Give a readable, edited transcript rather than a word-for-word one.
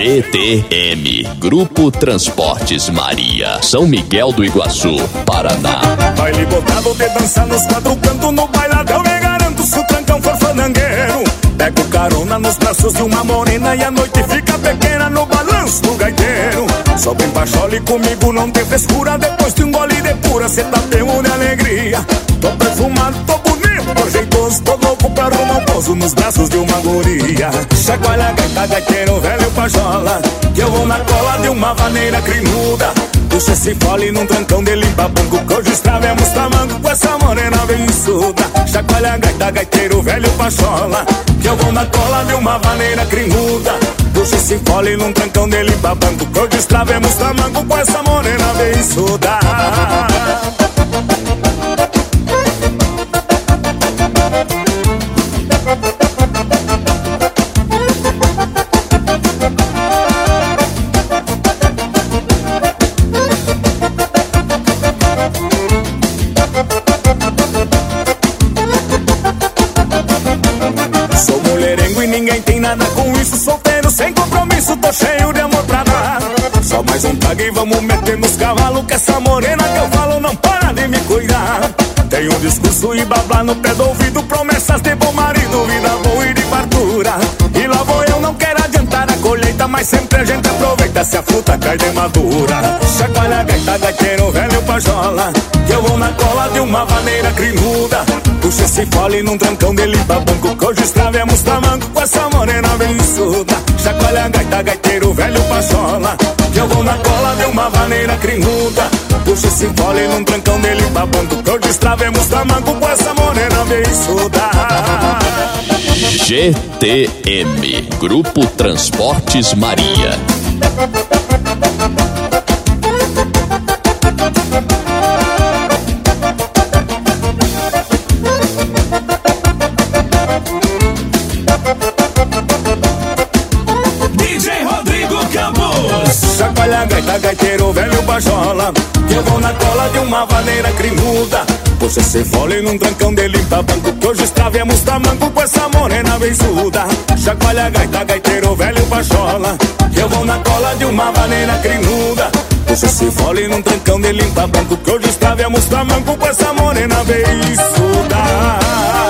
GTM, Grupo Transportes Maria, São Miguel do Iguaçu, Paraná. Baile botado de dançar nos quatro cantos, no bailadão me garanto, se o trancão for fandangueiro. Pego carona nos braços de uma morena e a noite fica pequena no balanço do gaiteiro. Só bem pachole comigo, não tem frescura, depois de um gole de pura, cê tá tendo de alegria. Tô perfumado, tô bonito, tô jeitoso, tô louco pra arrumar um pouso nos braços de uma guria. Chacoalha a gaita, gaiteiro, velho pajola, que eu vou na cola de uma vaneira crinuda. Puxa esse fole num trancão de limpa banco, que hoje estravemos tamanco com essa morena bençuda. Chacoalha a gaita, gaiteiro, velho pajola, que eu vou na cola de uma vaneira crinuda. Puxa esse fole num trancão de limpa banco, que hoje estravemos tamanco com essa morena bençuda. Sou mulherengo e ninguém tem nada com isso, solteiro sem compromisso, tô cheio de amor pra dar. Só mais um trago e vamos meter nos cavalos, que essa morena que eu falo não para de me cuidar. Tem um discurso e babá no pé do ouvido, promessas de bom marido, vida boa e de fartura. E lá vou eu, não quero adiantar a colheita, mas sempre a gente aproveita se a fruta cai de madura. Chacoalha a gaita, gaiteiro, velho pajola, que eu vou na cola de uma vaneira crinuda. Puxa esse fole num trancão de limpa banco, que hoje estravemos tamanco com essa morena bençuda. Chacoalha a gaita, gaiteiro, velho pajola, que eu vou na cola de uma vaneira crinuda. Puxa esse fole num trancão de limpa banco, que hoje estravemos tamanco com essa morena bençuda. GTM, Grupo Transportes Maria. DJ Rodrigo Campos. Chacoalha a gaita, gaiteiro, velho pajola, que eu vou na cola de uma vaneira crinuda. Puxa esse fole num trancão de limpa banco, que hoje estravemos tamanco com essa morena bençuda. Chacoalha a gaita, gaiteiro, velho pajola, que eu vou na cola de uma vaneira crinuda. Puxa esse fole num trancão de limpa banco, que hoje estravemos tamanco com essa morena bençuda.